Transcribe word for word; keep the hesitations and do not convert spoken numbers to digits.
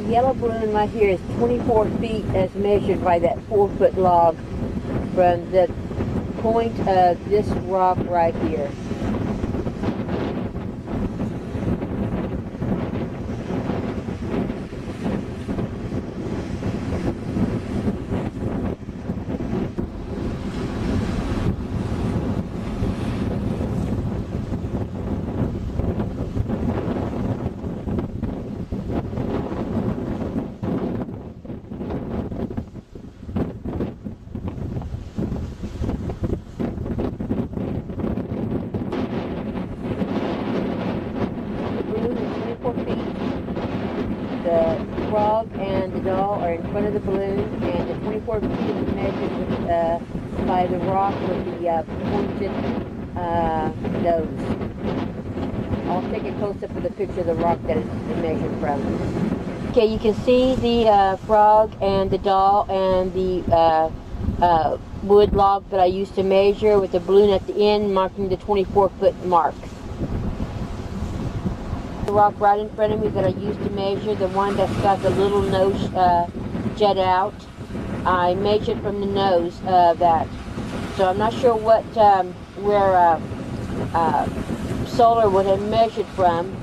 yellow balloon right here is twenty-four feet as measured by that four foot log from the point of this rock right here. The frog and the doll are in front of the balloon, and the twenty-four feet is measured with, uh, by the rock with the uh, pointed uh, nose. I'll take a close-up of the picture of the rock that it's measured from. Okay, you can see the uh, frog and the doll and the uh, uh, wood log that I used to measure with the balloon at the end marking the twenty-four foot mark. The rock right in front of me that I used to measure, the one that's got the little nose uh, jet out, I measured from the nose of that. So I'm not sure what um, where uh, uh, Solar would have measured from.